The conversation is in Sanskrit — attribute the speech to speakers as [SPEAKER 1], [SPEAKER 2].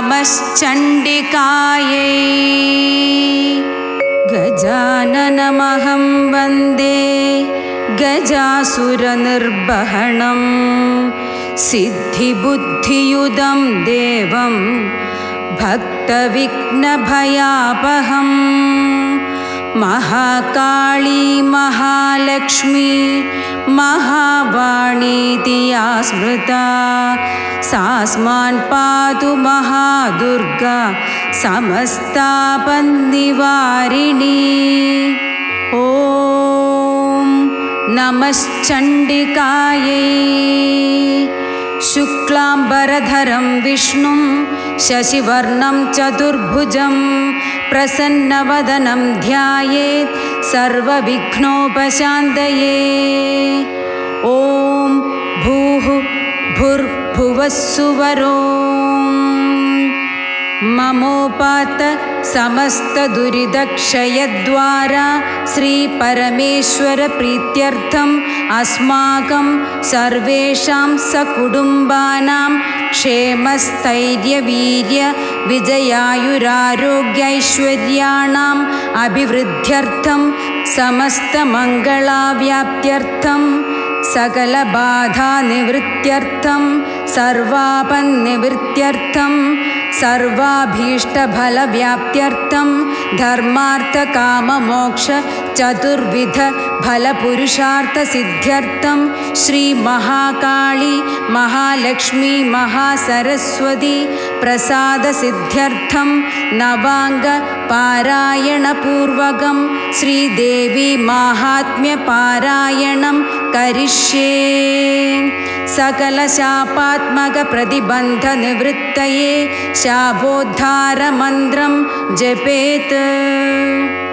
[SPEAKER 1] नमश्चण्डिकायै गजाननमहं वन्दे गजासुरनिर्वहणं सिद्धिबुद्धियुदं देवं भक्तविघ्नभयापहं महाकाली महालक्ष्मी महावाणीति या स्मृता सास्मान् पातु महादुर्गा समस्तापन्निवारिणी। ॐ नमश्चण्डिकायै शुक्लाम्बरधरं विष्णुं शशिवर्णं चतुर्भुजं प्रसन्नवदनं ध्यायेत् सर्वविघ्नोपशान्तये। ॐ भूः भुर्भुवः सुवरो ममोपात समस्तदुरितक्षयद्वारा श्रीपरमेश्वर प्रीत्यर्थम् अस्माकं सर्वेषां सकुटुम्बानां क्षेमस्थैर्यवीर्य विजयायुरारोग्यैश्वर्याणाम् अभिवृद्ध्यर्थं समस्तमङ्गलाव्याप्त्यर्थं सकलबाधानिवृत्त्यर्थं सर्वापन्निवृत्त्यर्थं सर्वाभीष्टफलव्याप्त्यर्थं धर्मार्थकाममोक्ष चतुर्विध फलपुरुषार्थसिद्ध्यर्थं श्रीमहाकाली महालक्ष्मी महासरस्वती प्रसादसिद्ध्यर्थं नवाङ्गपारायणपूर्वकं श्रीदेवी माहात्म्यपारायणं करिष्ये। सकलशापात्मकप्रतिबन्धनिवृत्तये शापोद्धारमन्त्रं जपेत्।